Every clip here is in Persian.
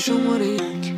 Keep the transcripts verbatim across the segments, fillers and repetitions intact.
شماره یک.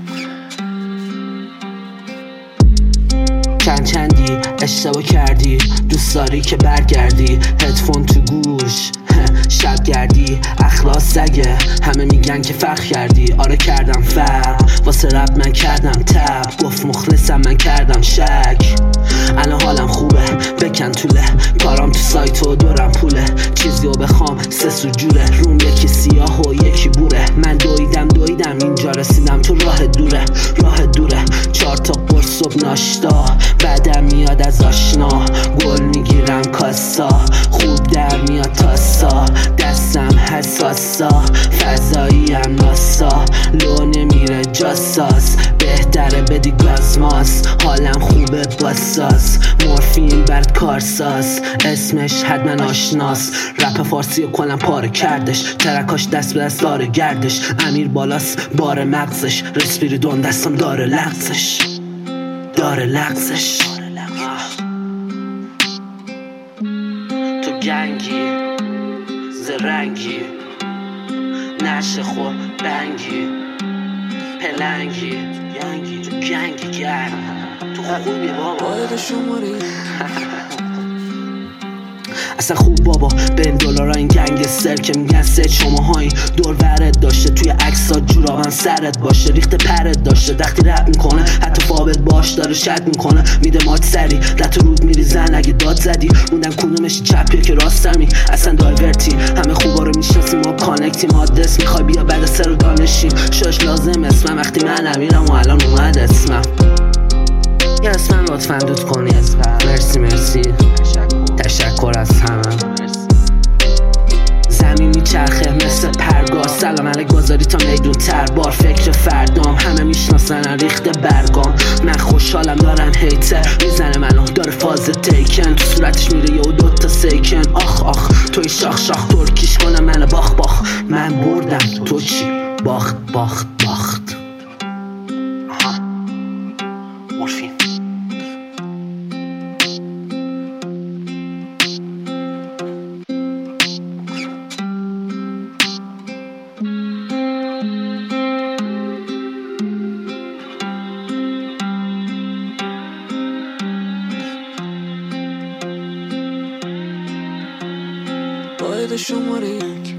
چند چندی اشتباه کردی، دوست داری که برگردی، هدفون تو گوش شب گردی، اخلاص سگه همه میگن که فخر کردی. آره کردم فرق واسه رب، من کردم تب، گفت مخلصم من کردم شک. الان حالم خوبه بکن طوله، کارام تو سایت و دورم پوله، چیزی رو بخوام سه سو جوره، روم یکی سیاه و یکی بوره. من دویدم دویدم اینجا رسیدم، تو راه دوره راه دوره. چهار تا قرص صبح ناشتا، بعدم میاد از آشنا، گل میگیرم کاسا، خوب در میاد تاسا، دستم حساسا، فضاییم ناسا، لو نمیره جاساس، بهتره بدی گازماس، حالم خوبه باساس، مورفین برد کارساز، اسمش حتما آشناس، رپ فارسی رو کنم پاره کردش، ترکاش دست به دست داره گردش، امیر بالاس بار مغزش، رسپیریدون دستم داره لغزش داره لغزش. تو گنگی زرنگی، نشه خور بنگی، پلنگی گنگی، تو گنگی گرم، تو خوبی بابا. باید شماره اصلا خوب بابا بین دلارا این گنگستر که میگن سه شماهایی دور ورد داشته، توی عکسا جورابم سرت باشه، ریخت پرت داشته، وقتی رپ میکنه حتی فابت باش داره شد میکنه، میده مات سری رت رود میریزن اگه داد زدی، موندن کدومش چپیه که راستمی، اصلا دایورتی همه خوبا رو میشناسیم ما کانکتیم، آدرس میخوای بیا بعد سر و دانشیم، شاش لازم اسمم وقتی من امیرم و الان اومد اسمم، یه اسمم لطفا دود کنی. مرسی مرسی تشکر از همه. زمین میچرخه مثل پرگار، سلام علیک گذاری تا میدون تر بار، فکر فردام همه میشناسن ریخته برگام، من خوشحالم دارم هیتر میزنه منو داره فاز تیکن، تو صورتش میره یه و دوتا سیکن، آخ آخ توی شاخ شاخ ترکیش کنم من باخ باخ، من بردم تو چی باخت باخت باخت. آها مورفین. باید شماره یک.